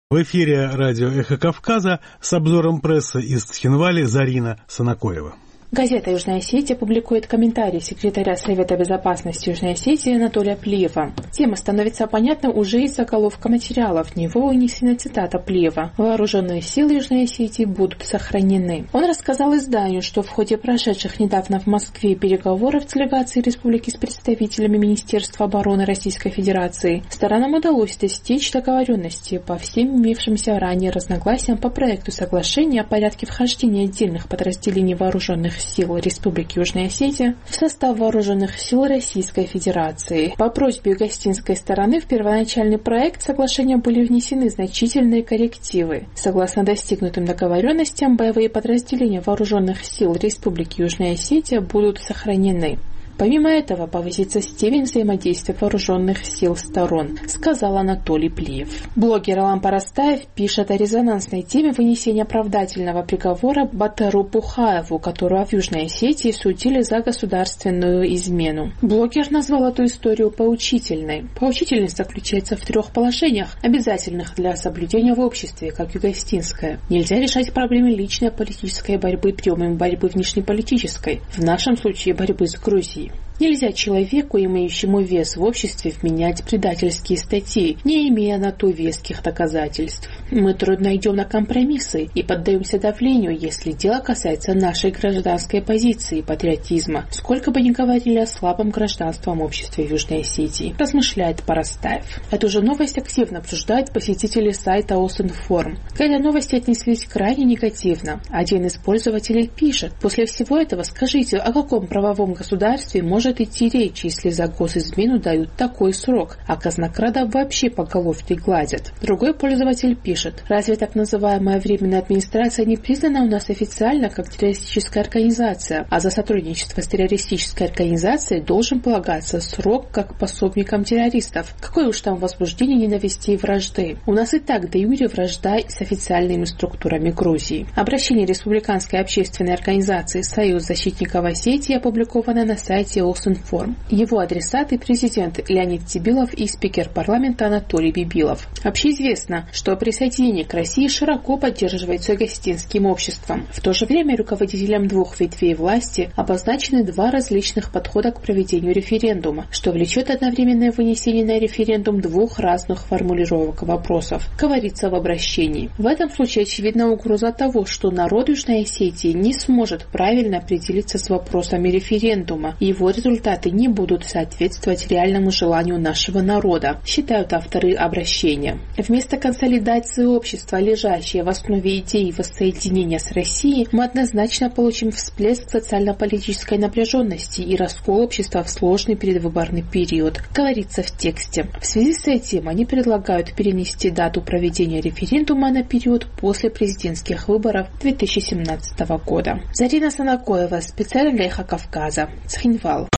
В эфире радио «Эхо Кавказа» с обзором прессы из Цхинвали Зарина Санакоева. Газета «Южная Осетия» публикует комментарий секретаря Совета безопасности Южной Осетии Анатолия Плиева. Тема становится понятна уже из заголовка материалов. В него вынесена цитата Плиева: «Вооруженные силы Южной Осетии будут сохранены». Он рассказал изданию, что в ходе прошедших недавно в Москве переговоров делегации республики с представителями Министерства обороны Российской Федерации сторонам удалось достичь договоренности по всем имевшимся ранее разногласиям по проекту соглашения о порядке вхождения отдельных подразделений вооруженных сил Республики Южная Осетия в состав вооруженных сил Российской Федерации. По просьбе югостинской стороны в первоначальный проект соглашения были внесены значительные коррективы. Согласно достигнутым договоренностям, боевые подразделения вооруженных сил Республики Южная Осетия будут сохранены. Помимо этого, повысится степень взаимодействия вооруженных сил сторон, сказал Анатолий Плиев. Блогер Алан Парастаев пишет о резонансной теме вынесения оправдательного приговора Батыру Пухаеву, которого в Южной Осетии судили за государственную измену. Блогер назвал эту историю поучительной. Поучительность заключается в 3 положениях, обязательных для соблюдения в обществе, как югостинское. Нельзя решать проблемы личной политической борьбы приемами борьбы внешнеполитической, в нашем случае борьбы с Грузией. Нельзя человеку, имеющему вес в обществе, вменять предательские статьи, не имея на то веских доказательств. Мы трудно идем на компромиссы и поддаемся давлению, если дело касается нашей гражданской позиции и патриотизма, сколько бы ни говорили о слабом гражданском обществе Южной Осетии, размышляет Парастаев. Эту же новость активно обсуждают посетители сайта Осинформ. К этой новости отнеслись крайне негативно. Один из пользователей пишет: «После всего этого скажите, о каком правовом государстве может идти речь, если за госизмену дают такой срок, а казнокрадов вообще по головке гладят». Другой пользователь пишет: «Разве так называемая временная администрация не признана у нас официально как террористическая организация, а за сотрудничество с террористической организацией должен полагаться срок как пособникам террористов? Какое уж там возбуждение ненависти и вражды? У нас и так де юре вражда с официальными структурами Грузии». Обращение республиканской общественной организации «Союз защитников Осетии» опубликовано на сайте Осинформ. Его адресаты — президент Леонид Тибилов и спикер парламента Анатолий Бибилов. Общеизвестно, что присоединение к России широко поддерживается югостинским обществом. В то же время руководителям 2 ветвей власти обозначены 2 различных подхода к проведению референдума, что влечет одновременное вынесение на референдум 2 разных формулировок вопросов, говорится в обращении. В этом случае очевидна угроза того, что народ Южной Осетии не сможет правильно определиться с вопросами референдума, и его результаты не будут соответствовать реальному желанию нашего народа, считают авторы обращения. Вместо консолидации общества, лежащей в основе идеи воссоединения с Россией, мы однозначно получим всплеск социально-политической напряженности и раскол общества в сложный предвыборный период, говорится в тексте. В связи с этим они предлагают перенести дату проведения референдума на период после президентских выборов 2017 года. Зарина Санакоева, специально для «Эхо Кавказа», Цхинвал.